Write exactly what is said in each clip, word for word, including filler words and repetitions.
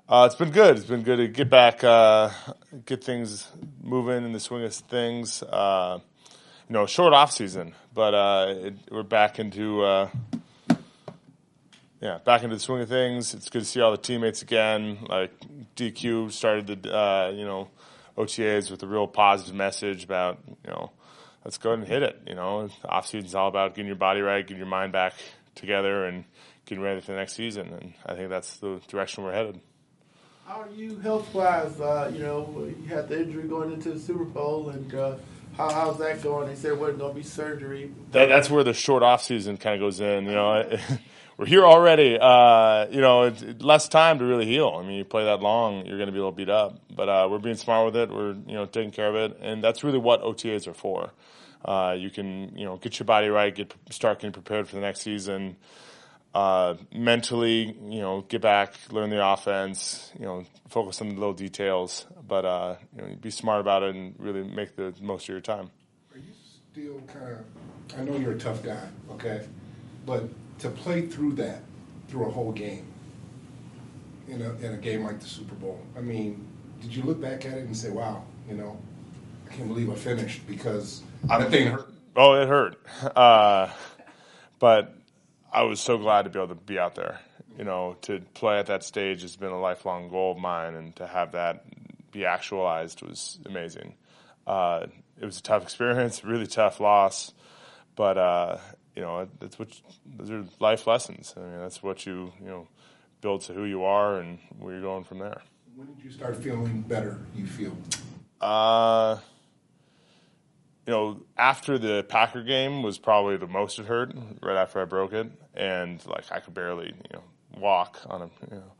Uh, it's been good. It's been good to get back, uh, get things moving in the swing of things. Uh, you know, short off season, but uh, it, we're back into uh, yeah, back into the swing of things. It's good to see all the teammates again. Like D Q started the uh, you know O T As with a real positive message about you know let's go ahead and hit it. You know, off season is all about getting your body right, getting your mind back together, and getting ready for the next season. And I think that's the direction we're headed. How are you health-wise? Uh, you know, you had the injury going into the Super Bowl, and uh, how how's that going? They said it wasn't going to be surgery. That, that's where the short off season kind of goes in. You know, we're here already. Uh, you know, it's less time to really heal. I mean, you play that long, you're going to be a little beat up. But uh, we're being smart with it. We're you know taking care of it, and that's really what O T As are for. Uh, you can you know get your body right, get start getting prepared for the next season. Uh, mentally, you know, get back, learn the offense, you know, focus on the little details, but, uh, you know, be smart about it and really make the most of your time. Are you still kind of, I know you're a tough guy, okay, but to play through that, through a whole game, in a, in a game like the Super Bowl, I mean, did you look back at it and say, wow, you know, I can't believe I finished because that thing hurt? Oh, it hurt. Uh, but I was so glad to be able to be out there. You know, to play at that stage has been a lifelong goal of mine, and to have that be actualized was amazing. Uh, it was a tough experience, really tough loss, but uh, you know, that's what those are life lessons. I mean, that's what you you know build to who you are and where you're going from there. When did you start feeling better? You feel? Uh, you know, after the Packer game was probably the most it hurt. Right after I broke it, and like I could barely, you know, walk on a, you know.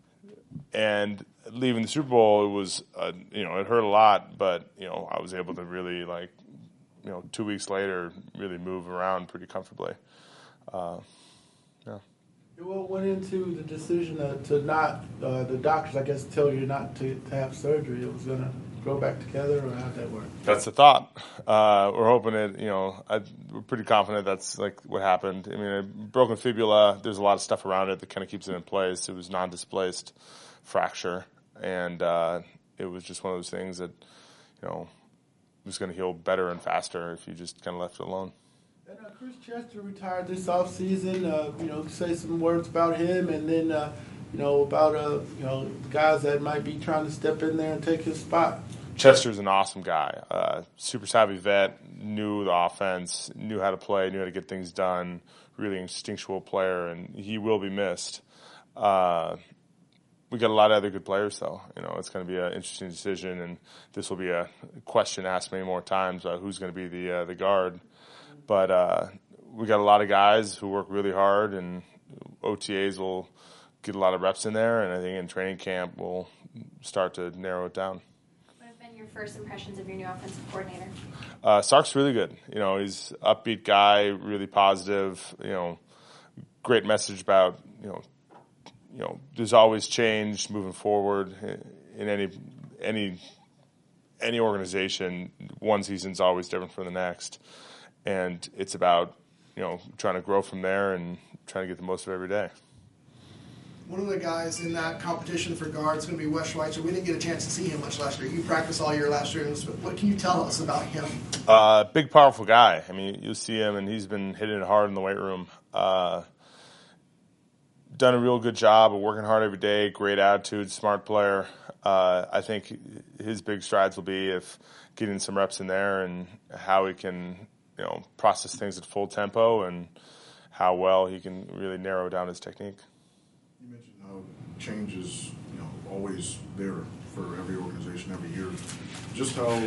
And leaving the Super Bowl, it was, uh, you know, it hurt a lot, but you know, I was able to really like, you know, two weeks later, really move around pretty comfortably. Uh, yeah. What went into the decision to, to not, uh, the doctors, I guess, tell you not to, to have surgery? It was going to grow back together, or how'd that work? That's the thought. Uh, we're hoping it, you know, I, we're pretty confident that's like what happened. I mean, a broken fibula, there's a lot of stuff around it that kind of keeps it in place. It was non-displaced fracture, and uh, it was just one of those things that, you know, was going to heal better and faster if you just kind of left it alone. And uh, Chris Chester retired this offseason. Uh, you know, say some words about him, and then, uh, you know, about, uh, you know, guys that might be trying to step in there and take his spot. Chester's an awesome guy. Uh, super savvy vet, knew the offense, knew how to play, knew how to get things done, really instinctual player, and he will be missed. Uh, we got a lot of other good players, though. You know, it's going to be an interesting decision, and this will be a question asked many more times about who's going to be the uh, the guard. But uh, we got a lot of guys who work really hard, and O T As will get a lot of reps in there, and I think in training camp we'll start to narrow it down. What have been your first impressions of your new offensive coordinator? Uh, Sark's really good. You know, he's an upbeat guy, really positive. You know, great message about you know, you know, there's always change moving forward in any any any organization. One season's always different from the next, and it's about you know trying to grow from there and trying to get the most of every day. One of the guys in that competition for guard is going to be Wes Schweitzer. We didn't get a chance to see him much last year. You practiced all year last year. What can you tell us about him? Uh, big, powerful guy. I mean, you'll see him, and he's been hitting it hard in the weight room. Uh, done a real good job of working hard every day, great attitude, smart player. Uh, I think his big strides will be if getting some reps in there and how he can, you know, process things at full tempo and how well he can really narrow down his technique. You mentioned how change is, you know, always there for every organization every year. Just how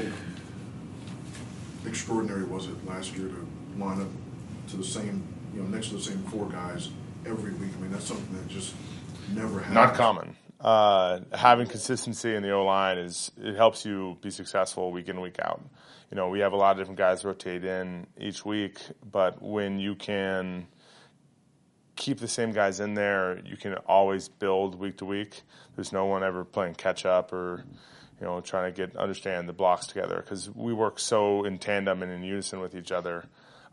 extraordinary was it last year to line up to the same, you know, next to the same four guys every week? I mean, that's something that just never happens. Not common. Uh, having consistency in the O-line is it helps you be successful week in, week out. You know, we have a lot of different guys rotate in each week, but when you can keep the same guys in there, you can always build week to week. There's no one ever playing catch up or, you know, trying to get understand the blocks together because we work so in tandem and in unison with each other.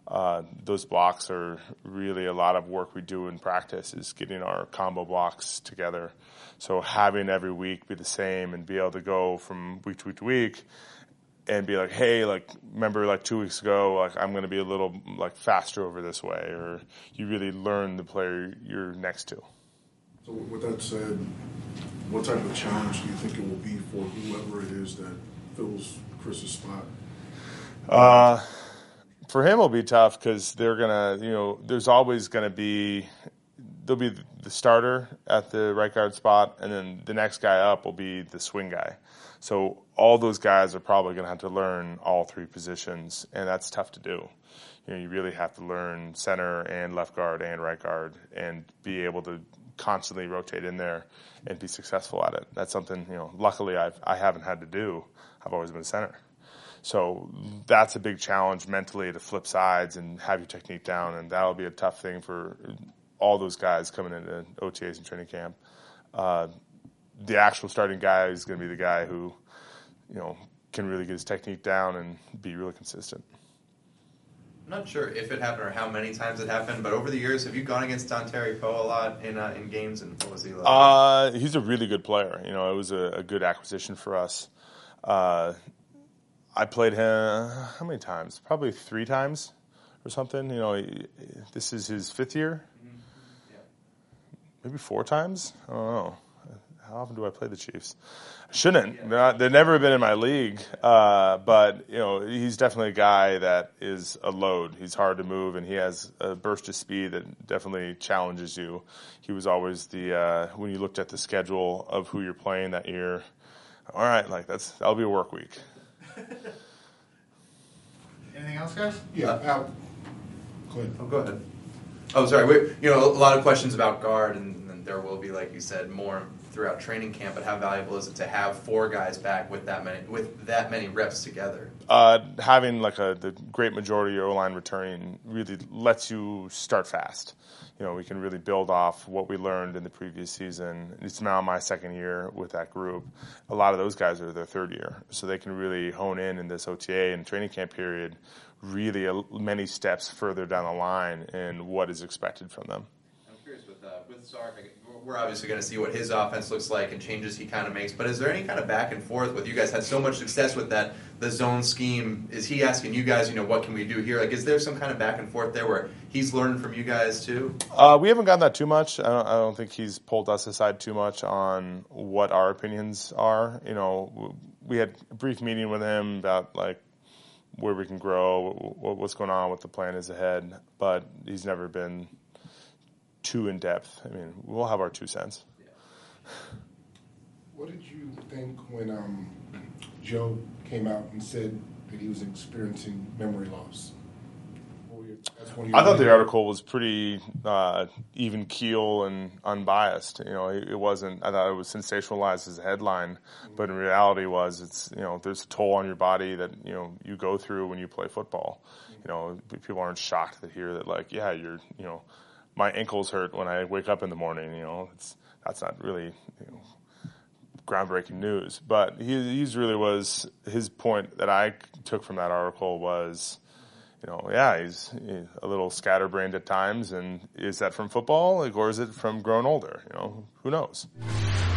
Uh, those blocks are really a lot of work we do in practice is getting our combo blocks together. So having every week be the same and be able to go from week to week to week and be like, hey, like, remember like two weeks ago, like I'm going to be a little like faster over this way, or you really learn the player you're next to. So with that said, what type of challenge do you think it will be for whoever it is that fills Chris's spot? Uh, for him, it'll be tough because they're gonna, you know, there's always gonna be, there'll be the starter at the right guard spot, and then the next guy up will be the swing guy. So all those guys are probably gonna have to learn all three positions, and that's tough to do. You know, you really have to learn center and left guard and right guard, and be able to constantly rotate in there and be successful at it. That's something, you know, luckily I've, I haven't had to do. I've always been center. So that's a big challenge mentally to flip sides and have your technique down, and that'll be a tough thing for all those guys coming into O T As and training camp. Uh, the actual starting guy is going to be the guy who, you know, can really get his technique down and be really consistent. I'm not sure if it happened or how many times it happened, but over the years, have you gone against Don Terry Poe a lot in uh, in games, and what was he like? Uh, he's a really good player. You know, it was a, a good acquisition for us. Uh, I played him how many times? Probably three times or something. You know, he, this is his fifth year. Mm-hmm. Yeah. Maybe four times. I don't know. How often do I play the Chiefs? I shouldn't. They're not, they've never been in my league. Uh, but, you know, he's definitely a guy that is a load. He's hard to move, and he has a burst of speed that definitely challenges you. He was always the, uh, when you looked at the schedule of who you're playing that year, all right, like that's, that'll be a work week. Anything else, guys? Yeah, Al. Go ahead. Oh, go ahead. Oh, sorry. We, you know, a lot of questions about guard, and, and there will be, like you said, more throughout training camp. But how valuable is it to have four guys back with that many with that many reps together? Uh, having like a the great majority of your O-line returning really lets you start fast. You know, we can really build off what we learned in the previous season. It's now my second year with that group. A lot of those guys are their third year, so they can really hone in in this O T A and training camp period really a, many steps further down the line in what is expected from them. I'm curious with uh, with Sark. We're obviously going to see what his offense looks like and changes he kind of makes. But is there any kind of back and forth with you guys? Had so much success with that the zone scheme. Is he asking you guys, you know, what can we do here? Like, is there some kind of back and forth there where he's learning from you guys too? Uh, we haven't gotten that too much. I don't, I don't think he's pulled us aside too much on what our opinions are. You know, we had a brief meeting with him about like where we can grow, what's going on, what the plan is ahead. But he's never been too in depth. I mean, we'll have our two cents. Yeah. What did you think when um, Joe came out and said that he was experiencing memory loss? That's when I thought the article was pretty uh, even keel and unbiased. You know, it, it wasn't. I thought it was sensationalized as a headline, but in reality, was it's you know there's a toll on your body that you know you go through when you play football. You know, people aren't shocked to hear that like, yeah, you're you know. My ankles hurt when I wake up in the morning. You know, it's that's not really you know, groundbreaking news. But he he's really was his point that I took from that article was, you know, yeah, he's, he's a little scatterbrained at times, and is that from football, like, or is it from growing older? You know, who knows?